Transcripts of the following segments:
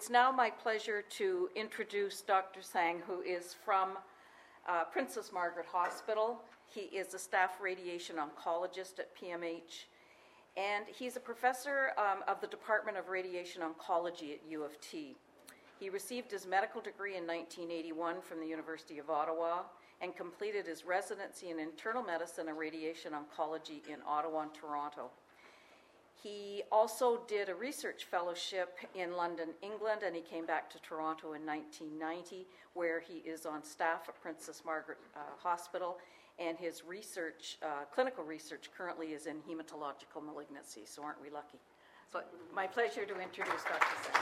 It's now my pleasure to introduce Dr. Sang, who is from Princess Margaret Hospital. He is a staff radiation oncologist at PMH, and he's a professor of the Department of Radiation Oncology at U of T. He received his medical degree in 1981 from the University of Ottawa and completed his residency in internal medicine and radiation oncology in Ottawa and Toronto. He also did a research fellowship in London, England, and he came back to Toronto in 1990, where he is on staff at Princess Margaret Hospital, and his research, clinical research currently is in hematological malignancy, so aren't we lucky? So my pleasure to introduce Dr. Sang.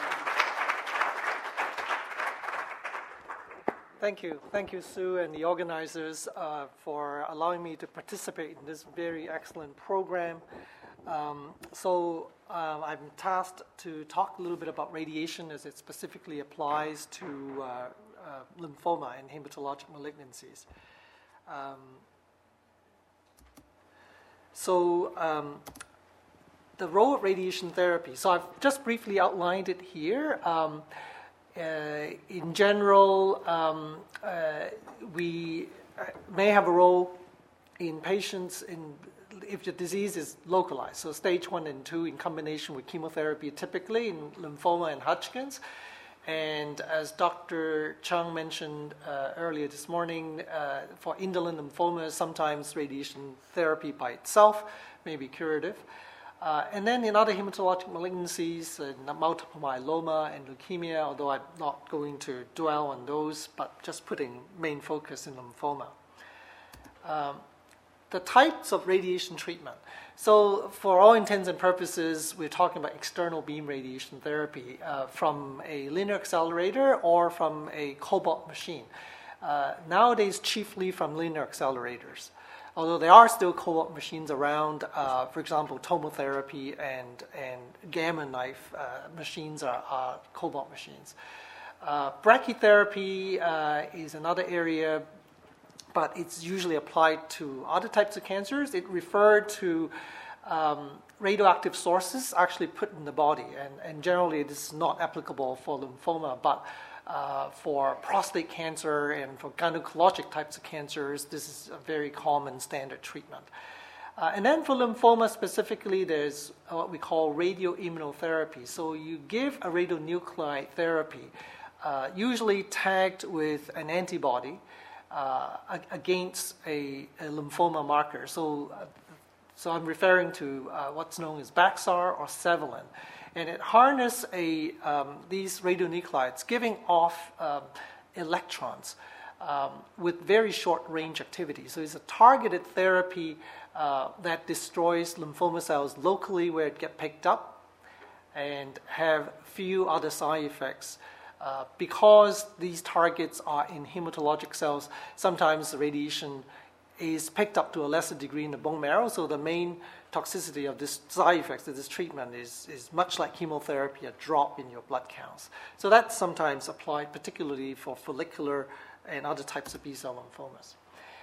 Thank you, Sue, and the organizers for allowing me to participate in this very excellent program. I'm tasked to talk a little bit about radiation as it specifically applies to lymphoma and hematologic malignancies. The role of radiation therapy. So I've just briefly outlined it here. In general, we may have a role in patients if the disease is localized, so stage 1 and 2 in combination with chemotherapy, typically in lymphoma and Hodgkin's. And as Dr. Chung mentioned earlier this morning, for indolent lymphomas, sometimes radiation therapy by itself may be curative. And then in other hematologic malignancies, multiple myeloma and leukemia, although I'm not going to dwell on those, but just putting main focus in lymphoma. The types of radiation treatment. So for all intents and purposes, we're talking about external beam radiation therapy from a linear accelerator or from a cobalt machine. Nowadays, chiefly from linear accelerators. Although there are still cobalt machines around, for example, tomotherapy and gamma knife machines are cobalt machines. Brachytherapy is another area, but it's usually applied to other types of cancers. It referred to radioactive sources actually put in the body, and generally this is not applicable for lymphoma, but for prostate cancer and for gynecologic types of cancers, this is a very common standard treatment. And then for lymphoma specifically, there's what we call radioimmunotherapy. So you give a radionuclide therapy, usually tagged with an antibody, against a lymphoma marker. So I'm referring to what's known as Bexxar or Zevalin. And it harnesses these radionuclides, giving off electrons with very short range activity. So it's a targeted therapy that destroys lymphoma cells locally where it gets picked up and have few other side effects. Because these targets are in hematologic cells, sometimes the radiation is picked up to a lesser degree in the bone marrow, so the main toxicity of this side effects of this treatment is much like chemotherapy, a drop in your blood counts. So that's sometimes applied particularly for follicular and other types of B-cell lymphomas.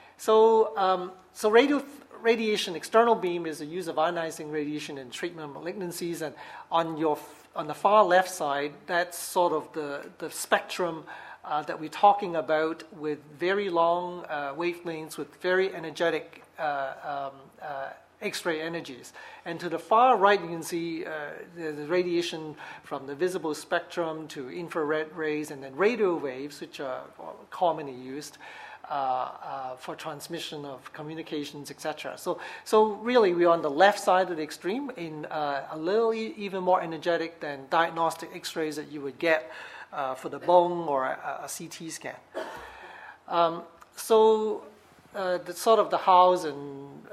So radiation, external beam, is the use of ionizing radiation in treatment of malignancies, and on the far left side, that's sort of the spectrum that we're talking about, with very long wavelengths, with very energetic X-ray energies. And to the far right, you can see the radiation from the visible spectrum to infrared rays, and then radio waves, which are commonly used for transmission of communications, etc. So really, we're on the left side of the extreme, in a little even more energetic than diagnostic X-rays that you would get for the bone or a CT scan. The sort of the hows and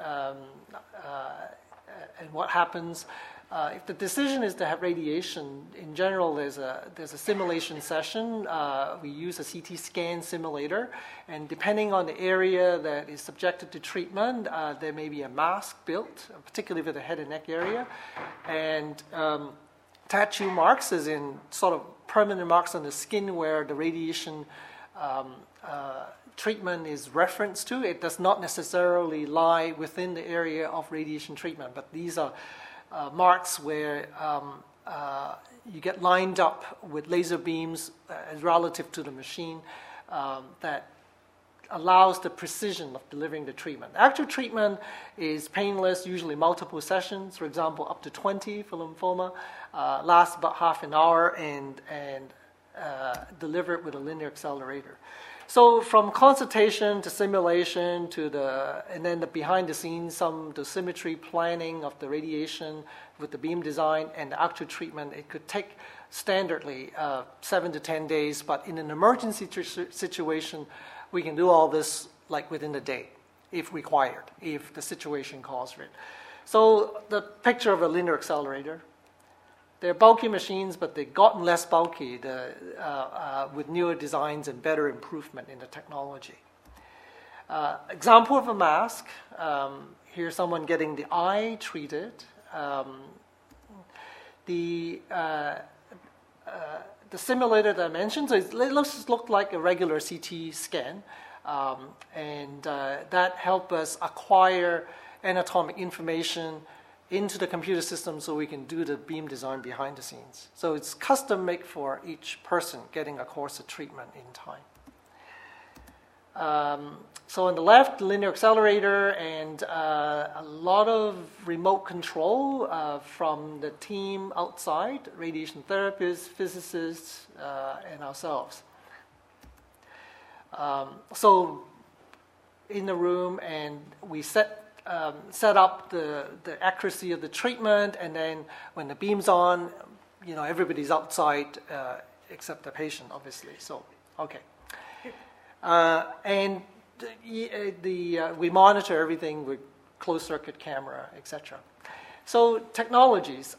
what happens. If the decision is to have radiation, in general, there's a simulation session. We use a CT scan simulator, and depending on the area that is subjected to treatment, there may be a mask built, particularly for the head and neck area, and tattoo marks, as in sort of permanent marks on the skin where the radiation treatment is referenced to. It does not necessarily lie within the area of radiation treatment, but these are marks where you get lined up with laser beams relative to the machine that allows the precision of delivering the treatment. Actual treatment is painless, usually multiple sessions, for example, up to 20 for lymphoma, lasts about half an hour and delivered with a linear accelerator. So from consultation to simulation and then the behind the scenes, some dosimetry planning of the radiation with the beam design and the actual treatment, it could take standardly 7 to 10 days, but in an emergency situation, we can do all this like within a day, if required, if the situation calls for it. So the picture of a linear accelerator, they're bulky machines, but they've gotten less bulky with newer designs and better improvement in the technology. Example of a mask, here's someone getting the eye treated. The simulator that I mentioned, so it looked like a regular CT scan, and that helped us acquire anatomic information into the computer system so we can do the beam design behind the scenes. So it's custom made for each person getting a course of treatment in time. So on the left, the linear accelerator and a lot of remote control from the team outside, radiation therapists, physicists, and ourselves. So in the room, and we set up the accuracy of the treatment, and then when the beam's on, everybody's outside except the patient, obviously. So, okay. And we monitor everything with closed circuit camera, etc. So technologies,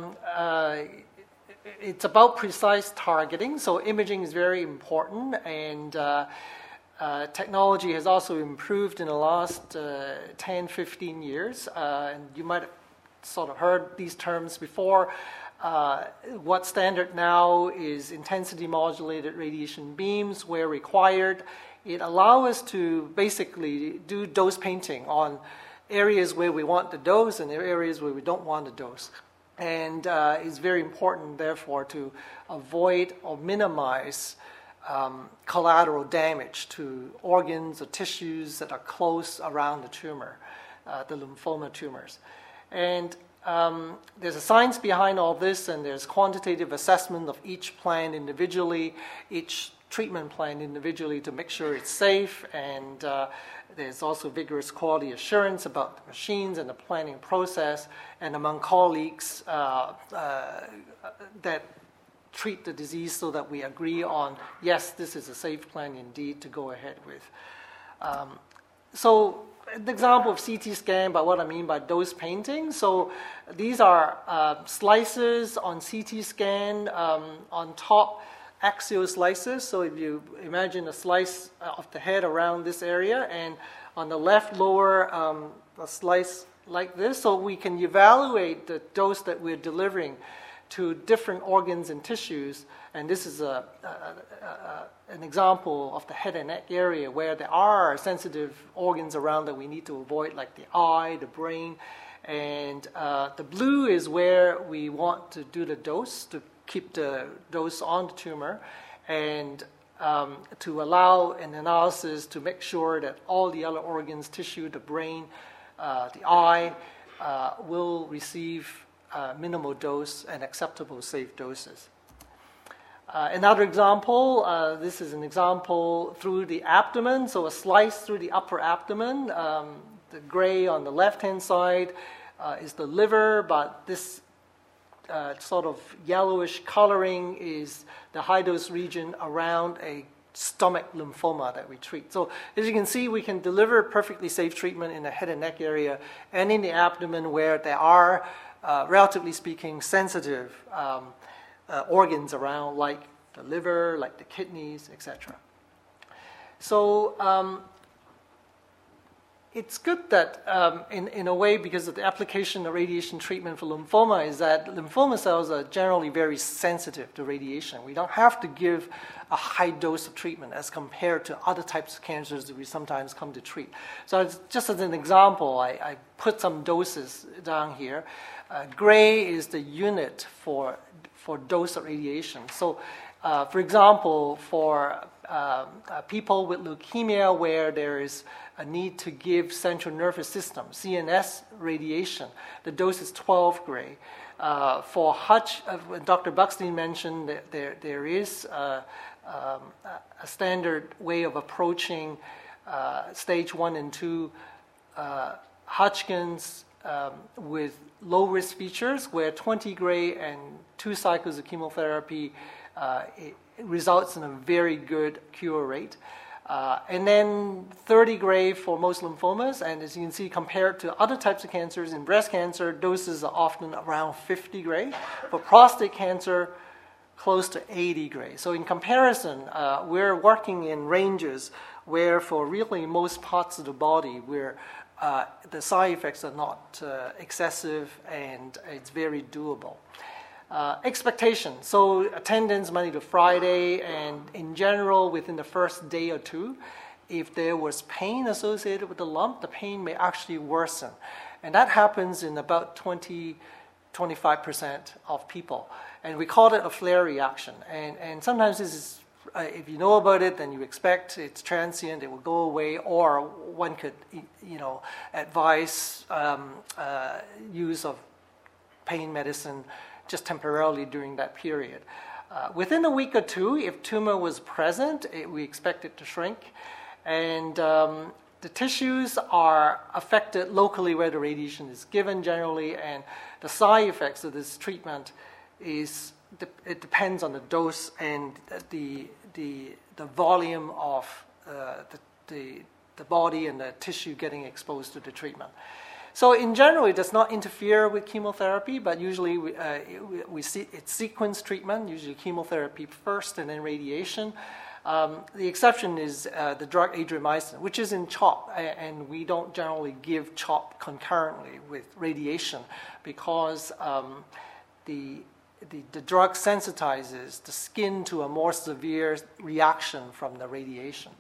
it's about precise targeting. So imaging is very important, and technology has also improved in the last 10, 15 years. And you might have sort of heard these terms before. What's standard now is intensity modulated radiation beams where required. It allows us to basically do dose painting on areas where we want the dose and areas where we don't want the dose. And it's very important, therefore, to avoid or minimize collateral damage to organs or tissues that are close around the tumor, the lymphoma tumors. And there's a science behind all this, and there's quantitative assessment of each plan individually, each treatment plan individually to make sure it's safe, and there's also vigorous quality assurance about the machines and the planning process, and among colleagues that treat the disease so that we agree on, yes, this is a safe plan indeed to go ahead with. So an example of CT scan, by what I mean by dose painting. So these are slices on CT scan on top, axial slices. So if you imagine a slice of the head around this area, and on the left lower, a slice like this, so we can evaluate the dose that we're delivering to different organs and tissues. And this is an example of the head and neck area where there are sensitive organs around that we need to avoid, like the eye, the brain. And the blue is where we want to do the dose, to keep the dose on the tumor, and to allow an analysis to make sure that all the other organs, tissue, the brain, the eye, will receive minimal dose and acceptable safe doses. Another example, this is an example through the abdomen, so a slice through the upper abdomen. The gray on the left-hand side is the liver, but this sort of yellowish coloring is the high-dose region around a stomach lymphoma that we treat. So as you can see, we can deliver perfectly safe treatment in the head and neck area and in the abdomen where there are, relatively speaking, sensitive organs around, like the liver, like the kidneys, etc. So it's good that, in a way, because of the application of radiation treatment for lymphoma, is that lymphoma cells are generally very sensitive to radiation. We don't have to give a high dose of treatment as compared to other types of cancers that we sometimes come to treat. So just as an example, I put some doses down here. Gray is the unit for dose of radiation. So, for example, for people with leukemia where there is a need to give central nervous system, CNS radiation, the dose is 12 Gray. For Dr. Buckstein mentioned that there is a standard way of approaching stage 1 and 2 Hodgkin's with low-risk features where 20 Gray and 2 cycles of chemotherapy it results in a very good cure rate. And then 30 Gray for most lymphomas, and as you can see, compared to other types of cancers, in breast cancer, doses are often around 50 Gray. For prostate cancer, close to 80 Gray. So in comparison, we're working in ranges where for really most parts of the body, where the side effects are not excessive and it's very doable. Expectation. So attendance Monday to Friday, and in general, within the first day or two, if there was pain associated with the lump, the pain may actually worsen. And that happens in about 20-25% of people. And we call it a flare reaction. And sometimes this is, if you know about it, then you expect it's transient, it will go away, or one could, advise use of pain medicine just temporarily during that period. Within a week or two, if tumor was present, we expect it to shrink. And the tissues are affected locally where the radiation is given generally, and the side effects of this treatment it depends on the dose and the volume of the body and the tissue getting exposed to the treatment. So in general, it does not interfere with chemotherapy, but usually we see it's sequence treatment, usually chemotherapy first and then radiation. The exception is the drug adriamycin, which is in CHOP, and we don't generally give CHOP concurrently with radiation because the drug sensitizes the skin to a more severe reaction from the radiation.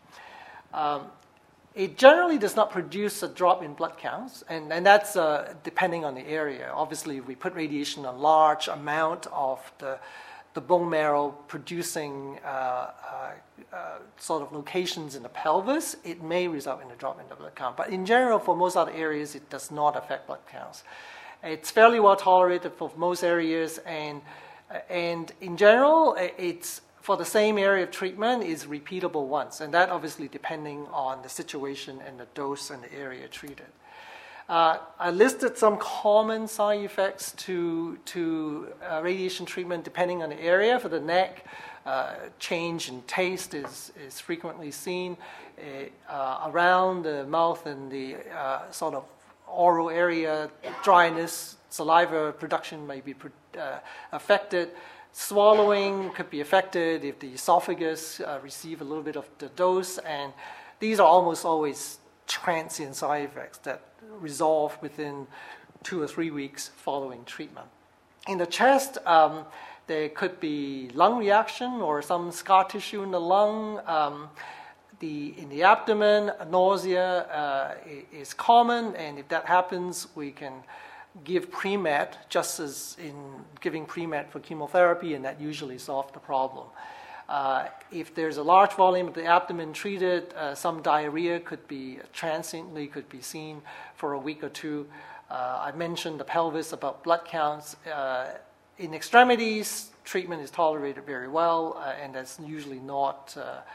It generally does not produce a drop in blood counts, and that's depending on the area. Obviously, if we put radiation on a large amount of the bone marrow producing sort of locations in the pelvis, it may result in a drop in the blood count. But in general, for most other areas, it does not affect blood counts. It's fairly well tolerated for most areas, and in general, it's for the same area of treatment is repeatable once, and that obviously depending on the situation and the dose and the area treated. I listed some common side effects to radiation treatment depending on the area. For the neck, change in taste is frequently seen. Around the mouth and the sort of oral area, dryness, saliva production may be affected. Swallowing could be affected if the esophagus receive a little bit of the dose, and these are almost always transient side effects that resolve within 2 or 3 weeks following treatment. In the chest, there could be lung reaction or some scar tissue in the lung. In the abdomen, nausea is common, and if that happens, we can give pre-med, just as in giving pre-med for chemotherapy, and that usually solves the problem. If there's a large volume of the abdomen treated, some diarrhea could be seen for a week or two. I mentioned the pelvis about blood counts. In extremities, treatment is tolerated very well, and that's usually not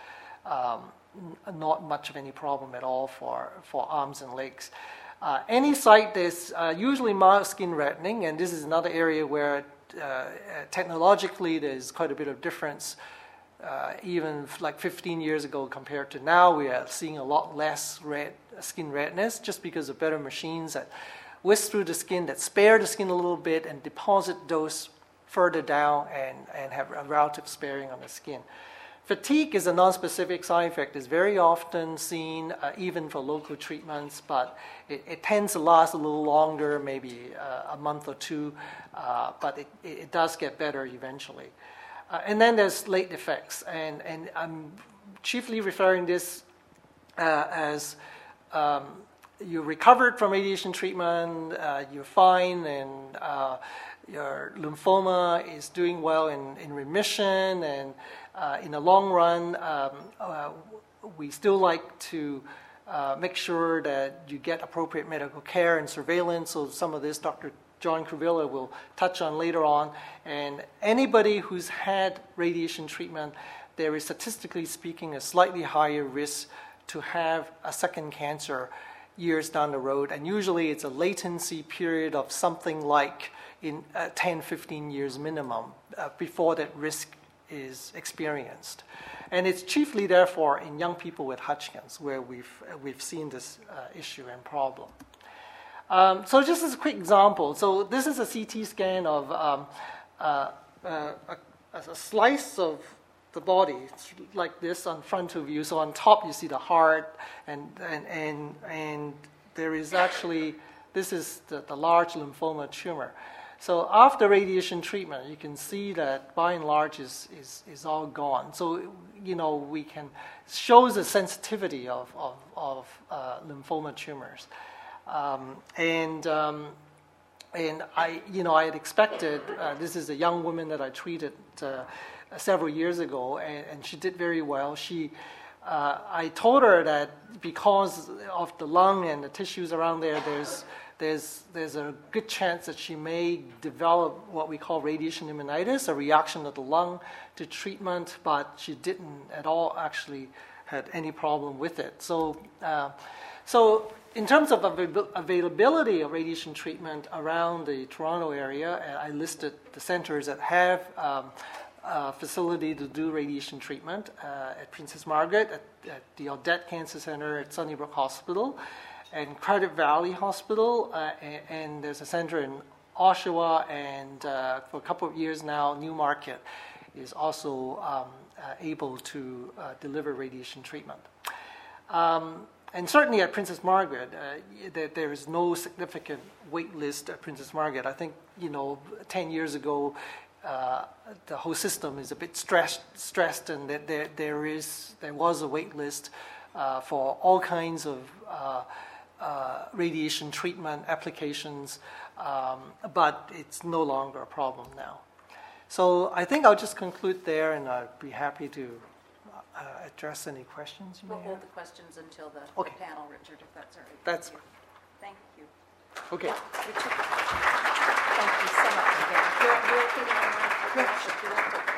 much of any problem at all for arms and legs. Any site there's usually mild skin reddening, and this is another area where technologically there's quite a bit of difference. Even like 15 years ago compared to now, we are seeing a lot less skin redness just because of better machines that whisk through the skin, that spare the skin a little bit and deposit dose further down and have a relative sparing on the skin. Fatigue is a non-specific side effect. It's very often seen even for local treatments, but it tends to last a little longer, maybe a month or two, but it does get better eventually. And then there's late effects, and I'm chiefly referring this as you recovered from radiation treatment, you're fine, and your lymphoma is doing well in remission, and in the long run, we still like to make sure that you get appropriate medical care and surveillance. So some of this Dr. John Krivilla will touch on later on. And anybody who's had radiation treatment, there is statistically speaking a slightly higher risk to have a second cancer years down the road. And usually it's a latency period of something like in 10, 15 years minimum before that risk is experienced. And it's chiefly, therefore, in young people with Hodgkin's where we've seen this issue and problem. So just as a quick example, so this is a CT scan of a slice of the body. It's like this on front of you. So on top you see the heart, and there is actually, this is the large lymphoma tumor. So after radiation treatment, you can see that by and large is all gone. So, we can shows the sensitivity of lymphoma tumors. And I had expected, this is a young woman that I treated several years ago, and she did very well. I told her that because of the lung and the tissues around there, there's a good chance that she may develop what we call radiation pneumonitis, a reaction of the lung to treatment, but she didn't at all actually had any problem with it. So in terms of availability of radiation treatment around the Toronto area, I listed the centers that have a facility to do radiation treatment at Princess Margaret, at the Odette Cancer Center at Sunnybrook Hospital, and Credit Valley Hospital, and there's a center in Oshawa, and for a couple of years now, Newmarket is also able to deliver radiation treatment. And certainly at Princess Margaret, there is no significant wait list at Princess Margaret. I think, 10 years ago, the whole system is a bit stressed, and that there was a wait list for all kinds of radiation treatment applications, but it's no longer a problem now. So I think I'll just conclude there, and I'd be happy to address any questions you may have. We'll hold the questions until the panel, Richard, if that's all right. That's fine. Thank you. Okay. Richard, thank you so much again. You're okay to